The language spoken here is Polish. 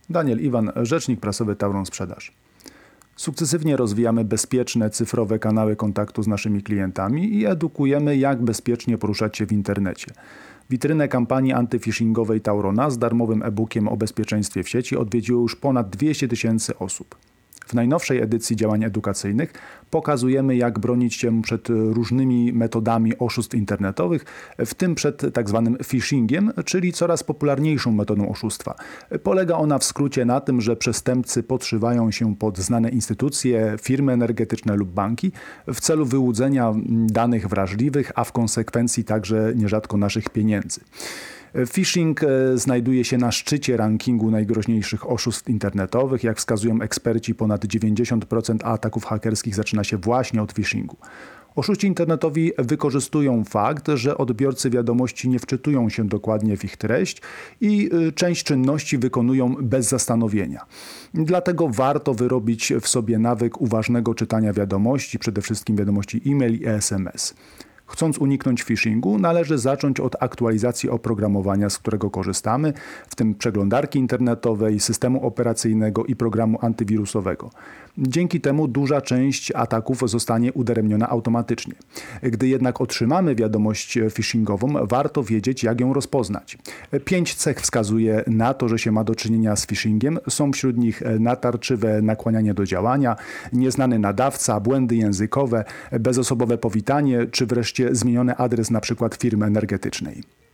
Daniel Iwan, rzecznik prasowy Tauron Sprzedaż. Sukcesywnie rozwijamy bezpieczne, cyfrowe kanały kontaktu z naszymi klientami i edukujemy, jak bezpiecznie poruszać się w internecie. Witrynę kampanii antyphishingowej Taurona z darmowym e-bookiem o bezpieczeństwie w sieci odwiedziło już ponad 200 000 osób. W najnowszej edycji działań edukacyjnych pokazujemy, jak bronić się przed różnymi metodami oszustw internetowych, w tym przed tzw. phishingiem, czyli coraz popularniejszą metodą oszustwa. Polega ona w skrócie na tym, że przestępcy podszywają się pod znane instytucje, firmy energetyczne lub banki w celu wyłudzenia danych wrażliwych, a w konsekwencji także nierzadko naszych pieniędzy. Phishing znajduje się na szczycie rankingu najgroźniejszych oszustw internetowych. Jak wskazują eksperci, ponad 90% ataków hakerskich zaczyna się właśnie od phishingu. Oszuści internetowi wykorzystują fakt, że odbiorcy wiadomości nie wczytują się dokładnie w ich treść i część czynności wykonują bez zastanowienia. Dlatego warto wyrobić w sobie nawyk uważnego czytania wiadomości, przede wszystkim wiadomości e-mail i SMS. Chcąc uniknąć phishingu, należy zacząć od aktualizacji oprogramowania, z którego korzystamy, w tym przeglądarki internetowej, systemu operacyjnego i programu antywirusowego. Dzięki temu duża część ataków zostanie udaremniona automatycznie. Gdy jednak otrzymamy wiadomość phishingową, warto wiedzieć, jak ją rozpoznać. 5 cech wskazuje na to, że się ma do czynienia z phishingiem. Są wśród nich natarczywe nakłanianie do działania, nieznany nadawca, błędy językowe, bezosobowe powitanie, czy wreszcie zmieniony adres np. firmy energetycznej.